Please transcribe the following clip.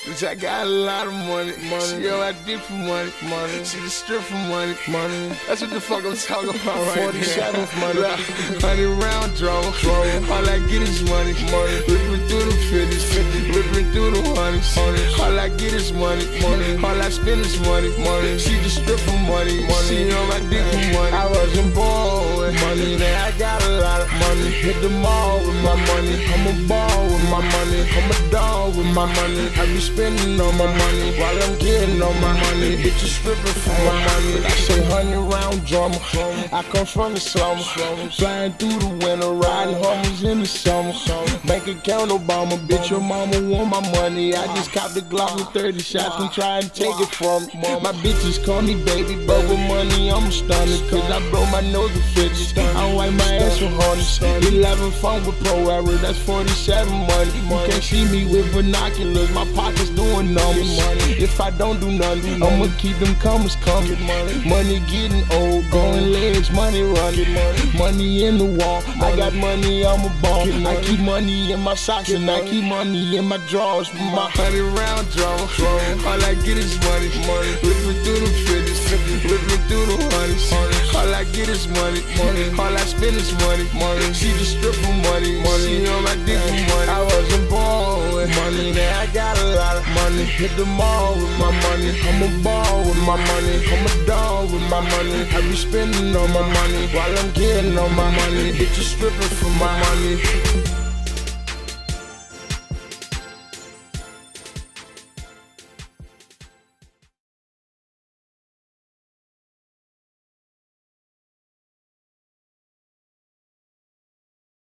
Bitch, I got a lot of money. She on my dick for money. She the strip for money. That's what the fuck I'm talking about right 47 for money. 100 round drama. All I get is money. Ripping through the 50s. Ripping through the 100s. All I get is money. All I spend is money. She the strip for money. She on my dick for money. I wasn't born with money, now I got a lot of money. Hit the mall with my money. I'm a ball with my money. I'm a dog with my money. I be spending all my money while I'm getting all my money. Bitches stripping for my money. I say 100 round drama. I come from the slums, flying through the winter, riding Hummers in the summer. Bank account Obama, bitch, your mama want my money. I just copped the Glock with 30 shots and try and take it from me. My bitches call me baby, but with money I'm stunning. Cause I blow my nose with 50. I wipe my ass with hundreds. 11 phone with pro error, that's 47 money. You can't see me with binoculars, my pockets doing numbers. If I don't do nothing, I'ma keep them comers coming. Money getting old, going legs, money running. Money in the wall, I got money, I'm a ball. I keep money in my socks and I keep money in my drawers. My 100 round drama. All I get is money. Ripping through the 50s. Ripping through the 100s. All I get is money. All I spend is money. She the strip for money. She on my dick for money. I wasn't born with money, now I got a lot of money. Hit the mall with my money. I'm a ball with my money. I'm a dog with my money. I be spending all my money while I'm getting all my money. Bitches stripping for my money.